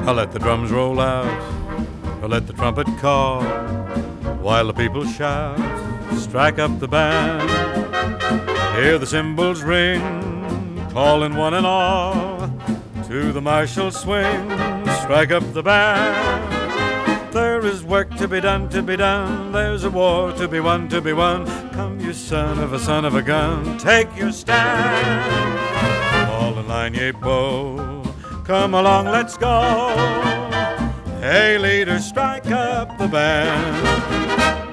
I'll let the drums roll out, I'll let the trumpet call, while the people shout, strike up the band. Hear the cymbals ring, calling one and all, to the martial swing, strike up the band. There is work to be done, there's a war to be won, Come, you son of a gun, take your stand. All in line, ye bow, come along, let's go. Hey, leader, strike up the band.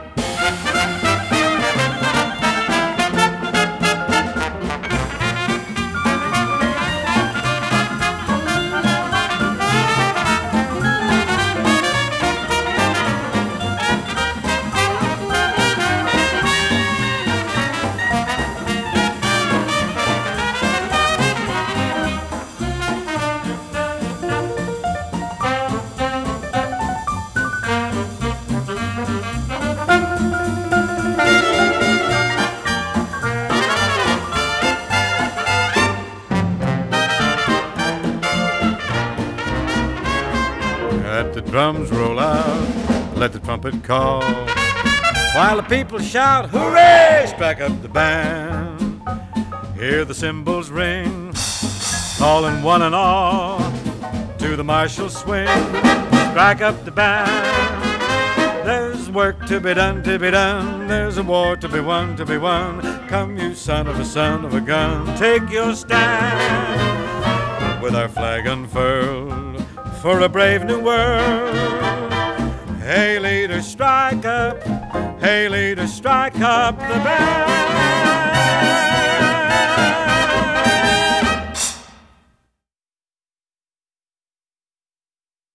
Let the drums roll out, let the trumpet call, while the people shout, hooray, strike up the band. Hear the cymbals ring, calling one and all, to the martial swing, strike up the band. There's work to be done, there's a war to be won, Come, you son of a gun, take your stand. With our flag unfurled, for a brave new world. Hey, leader, strike up the band.